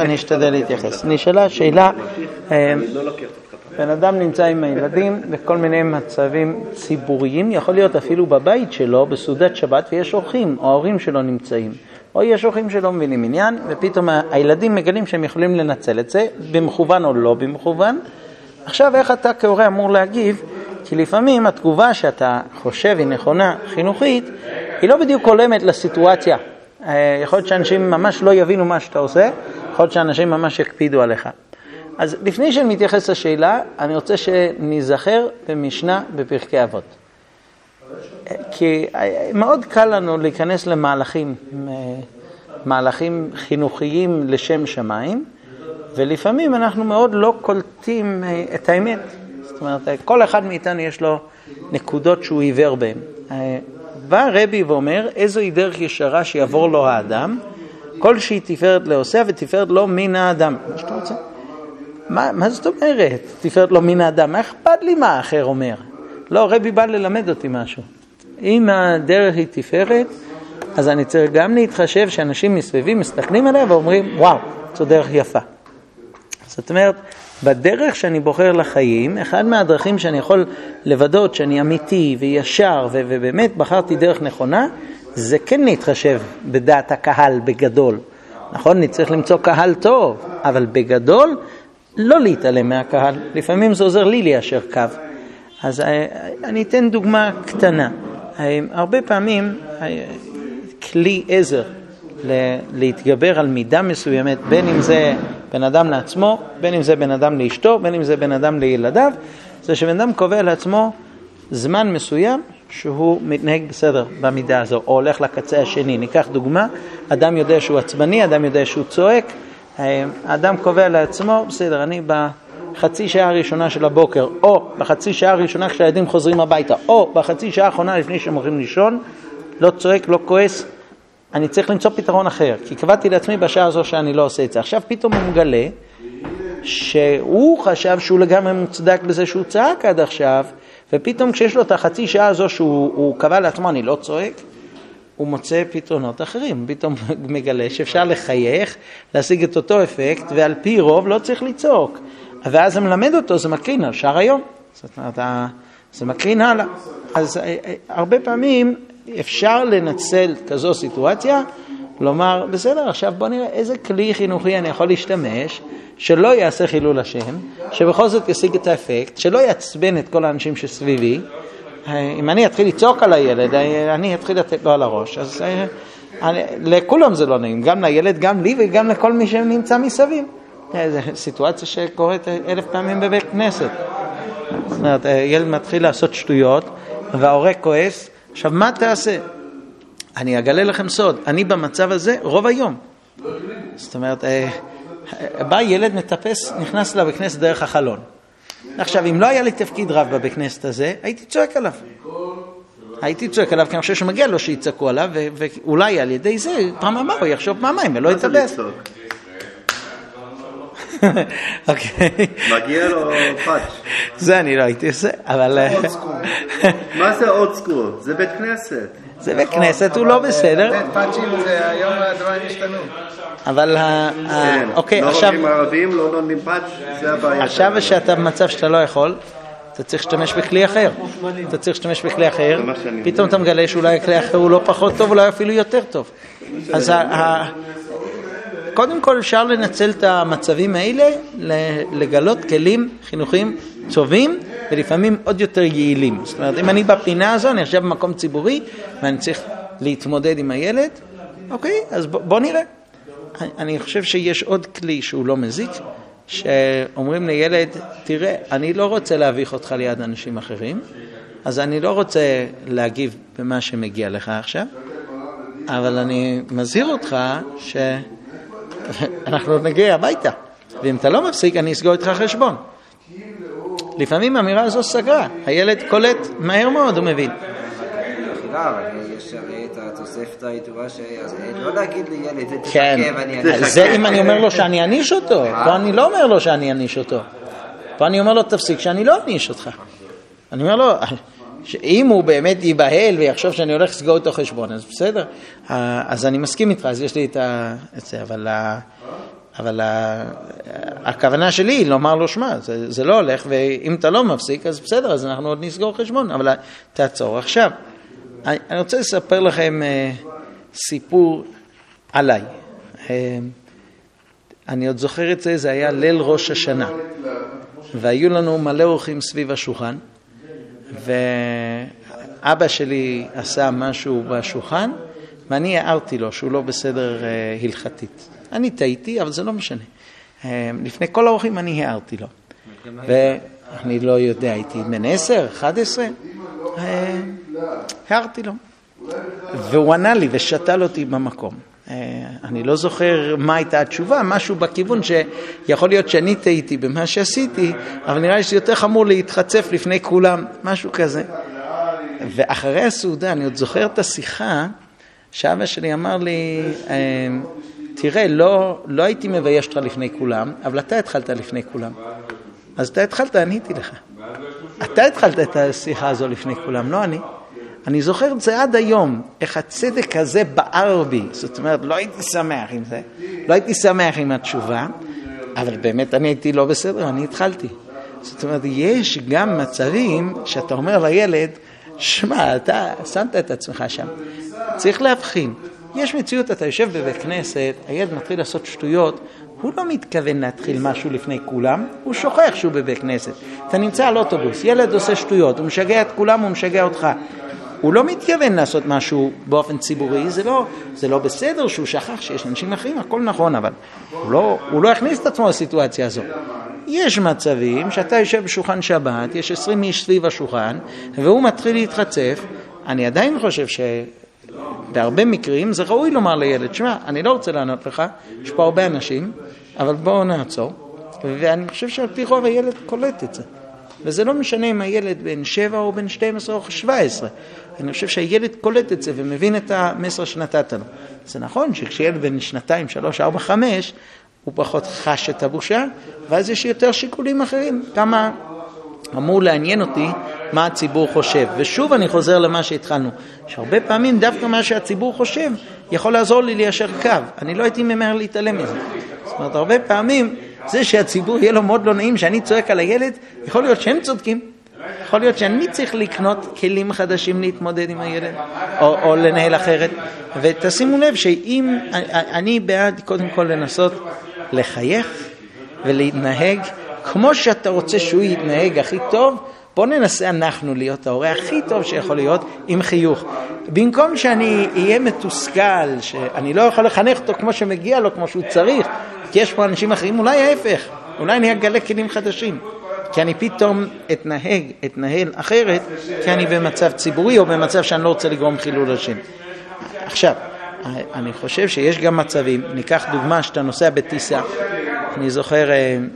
אני אשתדל להתייחס. נשאלה שאלה, בן אדם נמצא עם הילדים בכל מיני מצבים ציבוריים, יכול להיות אפילו בבית שלו, בסעודת שבת, ויש אורחים, או ההורים שלו נמצאים, או יש אורחים שלא מבינים עניין, ופתאום הילדים מגלים שהם יכולים לנצל את זה, במכוון או לא במכוון. עכשיו, איך אתה כהורה אמור להגיב? כי לפעמים התגובה שאתה חושב היא נכונה, חינוכית, היא לא בדיוק הולמת לסיטואציה. יכול להיות שאנשים ממש לא יבינו מה שאתה עושה, יכול להיות שאנשים ממש יקפידו עליך. אז לפני שאני מתייחס לשאלה, אני רוצה שנזכר במשנה בפרקי אבות. כי מאוד קל לנו להיכנס למהלכים חינוכיים לשם שמיים, ולפעמים אנחנו מאוד לא קולטים את האמת. זאת אומרת, כל אחד מאיתנו יש לו נקודות שהוא עיוור בהן. בא רבי ואומר, איזו היא דרך ישרה שיעבור לו האדם, כל שהיא תפארת לעושה ותפארת לו מן האדם. מה שאתה רוצה? מה זאת אומרת? תפארת לו מן האדם. מה אכפת לי מה האחר אומר? לא, רבי בא ללמד אותי משהו. אם הדרך היא תפארת, אז אני צריך גם להתחשב שאנשים מסביבי מסתכלים עליה ואומרים, וואו, זו דרך יפה. זאת אומרת, בדרך שאני בוחר לחיים, אחד מהדרכים שאני יכול לוודאות שאני אמיתי וישר ובאמת בחרתי דרך נכונה, זה כן להתחשב בדעת הקהל בגדול. נכון? אני צריך למצוא קהל טוב, אבל בגדול לא להתעלם מהקהל. לפעמים זה עוזר לי ליישר קו. אז אני אתן דוגמה קטנה. הרבה פעמים כלי עזר להתגבר על מידה מסוימת, בין אם זה בן אדם לעצמו, בין אם זה בן אדם לאשתו, בין אם זה בן אדם לילדיו, זה שבן אדם קובע לעצמו זמן מסוים שהוא מתנהג בסדר במידה הזו, או הולך לקצה השני. ניקח דוגמה, אדם יודע שהוא עצבני, אדם יודע שהוא צועק, האדם קובע לעצמו, בסדר, אני בחצי שעה הראשונה של הבוקר, או בחצי שעה הראשונה כשהילדים חוזרים הביתה, או בחצי שעה האחרונה לפני שהם הולכים לישון, לא צועק, לא כועס, אני צריך למצוא פתרון אחר, כי קבעתי לעצמי בשעה הזו שאני לא עושה את זה. עכשיו פתאום הוא מגלה שהוא חשב שהוא לגמרי מוצדק בזה שהוא צעק עד עכשיו, ופתאום כשיש לו את החצי שעה הזו שהוא קבע לעצמו אני לא צועק, הוא מוצא פתרונות אחרים. פתאום מגלה שאפשר לחייך, להשיג את אותו אפקט, ועל פי רוב לא צריך לצעוק. ואז זה מלמד אותו, זה מקרין על שאר היום. זאת אומרת, זה מקרין הלאה. אז הרבה פעמים אפשר לנצל כזו סיטואציה, לומר, בסדר, עכשיו בוא נראה איזה כלי חינוכי אני יכול להשתמש, שלא יעשה חילול השם, שבכל זאת ישיג את האפקט, שלא יעצבן את כל האנשים שסביבי. אם אני אתחיל לצעוק על הילד, אני אתחיל לתת לו על הראש. אז לכולם זה לא נעים, גם לילד, גם לי וגם לכל מי שנמצא מסביב. זו סיטואציה שקורית 1000 פעמים בבית כנסת. זאת אומרת, ילד מתחיל לעשות שטויות, וההורה כועס. עכשיו, מה תעשה? אני אגלה לכם סוד. אני במצב הזה רוב היום. זאת אומרת, בא ילד מטפס, נכנס לה בכנסת דרך החלון. עכשיו, אם לא היה לי תפקיד רב בבכנסת הזה, הייתי צועק עליו. כי אני חושב שמגיע לו שיצעקו עליו, ואולי על ידי זה, פעם אמר, הוא יחשוב פעמיים ולא יתאבס. מגיע לו פאץ'. זה אני לא הייתי עושה, אבל... מה זה עוד סקול? זה בית כנסת. זה בית כנסת, הוא לא בסדר. פאצ'ים זה היום הדברים השתנו. אבל אוקיי, עכשיו... לא ערבים, לא נותנים פאץ', זה הבעיה. עכשיו שאתה במצב שאתה לא יכול, אתה צריך להשתמש בכלי אחר. פתאום אתה מגלה שאולי הכלי האחר הוא לא פחות טוב, אולי אפילו יותר טוב. אז קודם כל אפשר לנצל את המצבים האלה, לגלות כלים חינוכיים טובים, ולפעמים עוד יותר יעילים. זאת אומרת, אם אני בפינה הזו, אני עכשיו במקום ציבורי, ואני צריך להתמודד עם הילד, אוקיי, אז בוא נראה. אני חושב שיש עוד כלי שהוא לא מזיק, שאומרים לילד, תראה, אני לא רוצה להביך אותך ליד אנשים אחרים, אז אני לא רוצה להגיב במה שמגיע לך עכשיו, אבל אני מזהיר אותך שאנחנו נגיע הביתה, ואם אתה לא מפסיק, אני אסגור איתך חשבון. לפעמים האמירה הזו סגרה, הילד קולט מהר מאוד, הוא מבין. יש הרי את התוספת היתורה לא להגיד לילד, כן, זה אם אני אומר לו שאני אניש אותו, פה אני לא אומר לו שאני אניש אותו, פה אני אומר לו תפסיק שאני לא אניש אותך. אני אומר לו, אם הוא באמת ייבהל ויחשוב שאני הולך לסגור איתו חשבון, אז בסדר, אז אני מסכים איתך, אז יש לי את זה, אבל אבל הכוונה שלי היא לומר לו, שמע, זה לא הולך, ואם אתה לא מפסיק, אז בסדר, אז אנחנו עוד נסגור חשבון, אבל תעצור. עכשיו, אני רוצה לספר לכם סיפור עליי. אני עוד זוכר את זה, זה היה ליל ראש השנה, והיו לנו מלא אורחים סביב השולחן, ואבא שלי עשה משהו בשולחן, ואני הערתי לו שהוא לא בסדר הלכתית. אני טעיתי, אבל זה לא משנה. לפני כל האורחים אני הערתי לו. ואני לא יודע, הייתי בן 10, 11, הערתי לו. והוא ענה לי ושתל אותי במקום. אני לא זוכר מה הייתה התשובה, משהו בכיוון שיכול להיות שאני טעיתי במה שעשיתי, אבל נראה לי שזה יותר חמור להתחצף לפני כולם, משהו כזה. ואחרי הסעודה, אני עוד זוכר את השיחה, שאבא שלי אמר לי, תראה, לא הייתי מבייש אותך לפני כולם, אבל אתה התחלת לפני כולם. אז אתה התחלת, עניתי לך. אתה התחלת את השיחה הזו לפני כולם, לא אני. אני זוכר את זה עד היום, איך הצדק הזה בער בי. זאת אומרת, לא הייתי שמח עם זה, לא הייתי שמח עם התשובה, אבל באמת אני הייתי לא בסדר, אני התחלתי. זאת אומרת, יש גם מצבים שאתה אומר לילד, שמע, אתה שמת את עצמך שם. צריך להבחין. יש מציאות, אתה יושב בבית כנסת, הילד מתחיל לעשות שטויות, הוא לא מתכוון להתחיל משהו לפני כולם, הוא שוכח שהוא בבית כנסת. אתה נמצא על אוטובוס, ילד עושה שטויות, הוא משגע את כולם, הוא משגע אותך. הוא לא מתכוון לעשות משהו באופן ציבורי, זה לא בסדר שהוא שכח שיש אנשים אחרים, הכל נכון, אבל הוא לא הכניס את עצמו לסיטואציה הזו. יש מצבים שאתה יושב בשולחן שבת, יש 20 איש סביב השולחן, והוא מתחיל להתחצף. אני עדיין חושב שבהרבה מקרים זה ראוי לומר לילד, שמע, אני לא רוצה לענות לך, יש פה הרבה אנשים, אבל בואו נעצור. ואני חושב שעל פי רוב הילד קולט את זה. וזה לא משנה אם הילד בן 7 או בן 12 או 17. אני חושב שהילד קולט את זה ומבין את המסר שנתת לו. זה נכון שכשילד בן 2, 3, 4, 5, הוא פחות חש את הבושה, ואז יש יותר שיקולים אחרים. כמה אמור לעניין אותי מה הציבור חושב. ושוב אני חוזר למה שהתחלנו. שהרבה פעמים דווקא מה שהציבור חושב יכול לעזור לי ליישר קו. אני לא הייתי ממהר להתעלם מזה. זאת אומרת, הרבה פעמים זה שהציבור יהיה לו מאוד לא נעים שאני צועק על הילד, יכול להיות שהם צודקים. יכול להיות שאני צריך לקנות כלים חדשים להתמודד עם הילד, או לנהל אחרת. ותשימו לב שאם אני בעד קודם כל לנסות לחייך ולהתנהג כמו שאתה רוצה שהוא יתנהג הכי טוב, בוא ננסה אנחנו להיות ההורה הכי טוב שיכול להיות עם חיוך. במקום שאני אהיה מתוסכל, שאני לא יכול לחנך אותו כמו שמגיע לו, כמו שהוא צריך, כי יש פה אנשים אחרים, אולי ההפך, אולי אני אגלה כלים חדשים. כי אני פתאום אתנהל אחרת, כי אני במצב ציבורי או במצב שאני לא רוצה לגרום חילול השם. עכשיו, אני חושב שיש גם מצבים, ניקח דוגמה שאתה נוסע בטיסה, אני זוכר,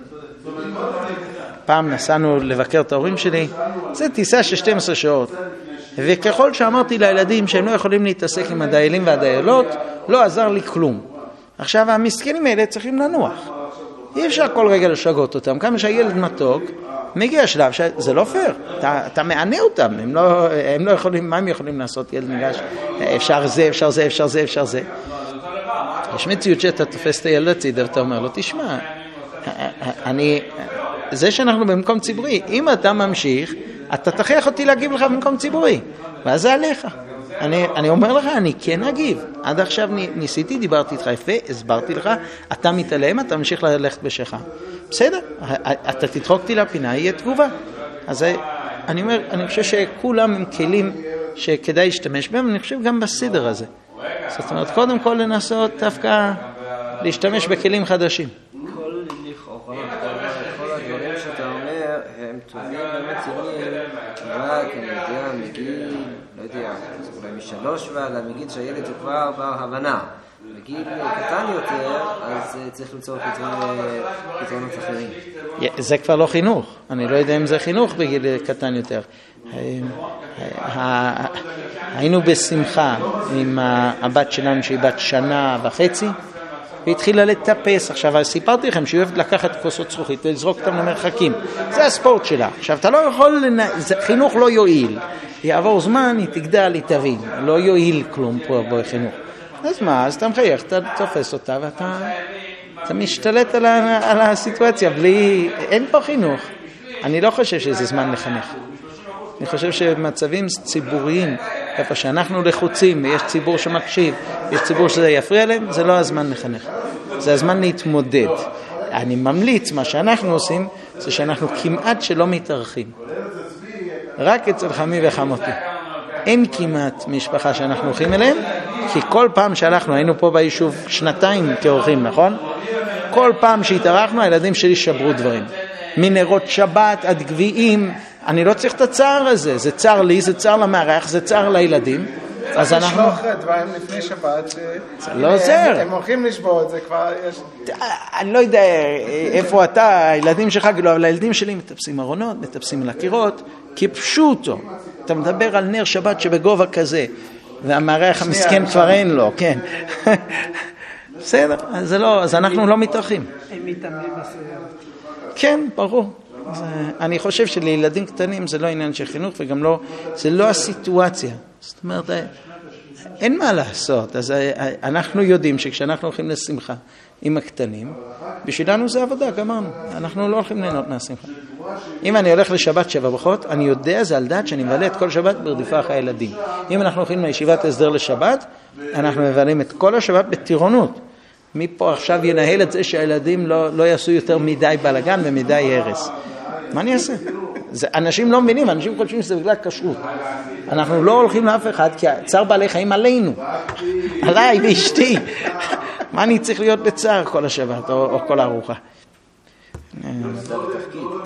פעם נסענו לבקר את ההורים שלי, זה טיסה של 12 שעות, וככל שאמרתי לילדים שהם לא יכולים להתעסק עם הדיילים והדיילות, לא עזר לי כלום. עכשיו המסכנים האלה צריכים לנוח. אי אפשר כל רגע לשגות אותם, כמה שהילד מתוק, מגיע שלב שזה לא פייר, אתה מענה אותם, הם לא יכולים, מה הם יכולים לעשות? ילד ניגש, אפשר זה, אפשר זה, אפשר זה, אפשר זה. יש מציאות שאתה תופס את הילד הצידה ואתה אומר לו, תשמע, זה שאנחנו במקום ציבורי, אם אתה ממשיך, אתה תכריח אותי להגיב לך במקום ציבורי, ואז זה עליך. אני אומר לך, אני כן אגיב. עד עכשיו ניסיתי, דיברתי איתך יפה, הסברתי לך, אתה מתעלם, אתה ממשיך ללכת בשכה. בסדר, אתה תדחוקתי לפינה, יהיה תגובה. אז אני אומר, אני חושב שכולם הם כלים שכדאי להשתמש בהם, אני חושב גם בסדר הזה. זאת אומרת, קודם כל לנסות דווקא להשתמש בכלים חדשים. כל הדברים שאתה אומר הם טובים באמת ציבוריים, רק אני יודע מגיל, לא יודע, אולי משלוש ועלה, מגיל שהילד הוא כבר בהבנה. בגיל קטן יותר, אז צריך למצוא פתרונות אחרים. זה כבר לא חינוך. אני לא יודע אם זה חינוך בגיל קטן יותר. היינו בשמחה עם הבת שלנו שהיא בת 1.5 שנה, והתחילה לטפס. עכשיו, סיפרתי לכם שהיא אוהבת לקחת כוסות זכוכית ולזרוק אותם למרחקים. זה הספורט שלה. עכשיו, אתה לא יכול, חינוך לא יועיל. יעבור זמן, היא תגדל, היא תבין. לא יועיל כלום פה בחינוך. אז מה? אז אתה מחייך, אתה תופס אותה ואתה אתה משתלט על הסיטואציה, אין פה חינוך. אני לא חושב שזה זמן לחנך. אני חושב שבמצבים ציבוריים, איפה שאנחנו לחוצים, ויש ציבור שמקשיב, יש ציבור שזה יפריע להם, זה לא הזמן לחנך. זה הזמן להתמודד. אני ממליץ, מה שאנחנו עושים, זה שאנחנו כמעט שלא מתארחים. רק אצל חמי וחמותי. אין כמעט משפחה שאנחנו הולכים אליהם, כי כל פעם שאנחנו היינו פה ביישוב שנתיים כאורחים, נכון? כל פעם שהתארחנו, הילדים שלי שברו דברים. מנרות שבת עד גביעים, אני לא צריך את הצער הזה, זה צער לי, זה צער למארח, זה צער לילדים. אז אנחנו... צריך לשלוח דברים לפני שבת, זה לא עוזר. הם הולכים לשבור את זה כבר, יש... אני לא יודע איפה אתה, הילדים שלך, אבל הילדים שלי מטפסים ארונות, מטפסים על הקירות, כיפשו אותו. אתה מדבר על נר שבת שבגובה כזה, והמארח המסכן כבר אין לו, כן. בסדר, אז אנחנו לא מתארחים. הם מתאמנים בסדר. כן, ברור. אני חושב שלילדים קטנים זה לא עניין של חינוך, וגם לא, זה לא הסיטואציה. זאת אומרת, אין מה לעשות. אז אנחנו יודעים שכשאנחנו הולכים לשמחה עם הקטנים, בשבילנו זה עבודה, גמרנו. אנחנו לא הולכים ליהנות מהשמחה. אם אני הולך לשבת 7 ברכות, אני יודע זה על דעת שאני מבלה את כל שבת ברדיפה אחרי הילדים. אם אנחנו הולכים לישיבת הסדר לשבת, אנחנו מבלים את כל השבת בטירונות. מי פה עכשיו ינהל את זה שהילדים לא יעשו יותר מדי בלגן ומדי הרס? מה אני אעשה? אנשים לא מבינים, אנשים חושבים שזה בגלל כשרות. אנחנו לא הולכים לאף אחד, כי צער בעלי חיים עלינו. עליי ואשתי. מה אני צריך להיות בצער כל השבת או כל הארוחה?